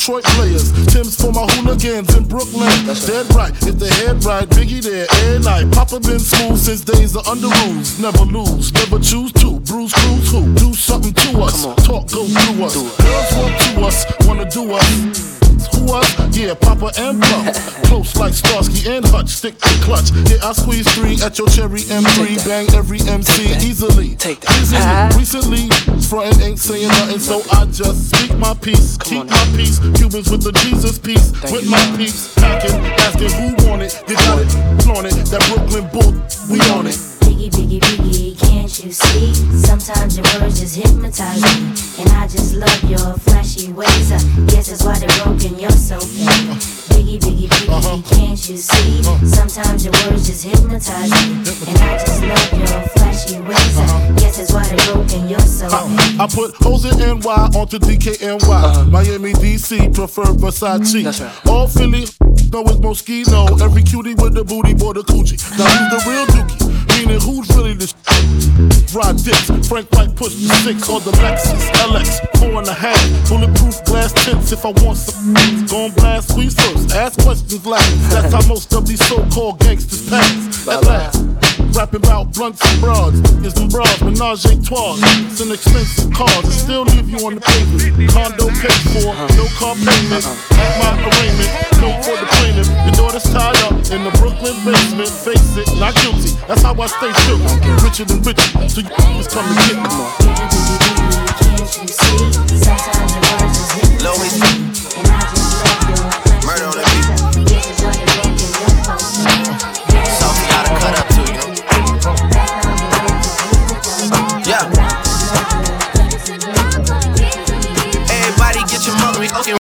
Detroit players. Tim's for my hooligans in Brooklyn. Dead right, if the head right, Biggie there, every night. Papa been smooth since days of under rules. Never lose, never choose to. Bruise, cruise, who? Do something to us. Talk, go through us. Girls want to us, wanna do us. Who us? Yeah, Papa and Plum. Close like Starsky and Hutch, stick to clutch. Yeah, I squeeze 3 at your cherry M3. Bang every MC easily. Recently, frontin' ain't saying nothing, so I just speak my peace. Keep my peace. Cubans with the Jesus peace. With my peace. Packing, asking who want it. You got it, flaunt it. That Brooklyn bull, we on it. Biggie, Biggie, Biggie, can't you see? Sometimes your words just hypnotize me. And I just love your flashy ways. Guess that's why they're broken, you're so fake. Biggie, Biggie, Biggie, can't you see? Sometimes your words just hypnotize me. And I just love your flashy ways. Guess that's why they're broken, you're so fake. I put O's in NY onto DKNY. Miami, DC, prefer Versace. That's right. All Philly, know it's Moschino. Every cutie with the booty, boy, the coochie. Now who's the real dookie? Meaning who's really the Rod dicks, Frank White push the 6 or the Lexus LX 4.5, bulletproof glass tints. If I want some, gon' blast squeeze first, ask questions last. That's how most of these so-called gangsters pass. At last, rapping about blunts and broads, is them broads, menage a trois. It's an expensive cars, it still leave you on the pavement. Condo paid for, no car payment. At my arraignment, no for the plaintiff. Your daughter's tied up in the Brooklyn basement. Face it, not guilty. That's how I stay still. Richer than richer, so you just come and get me. Can't you see? Sometimes your words just hypnotize me. And I just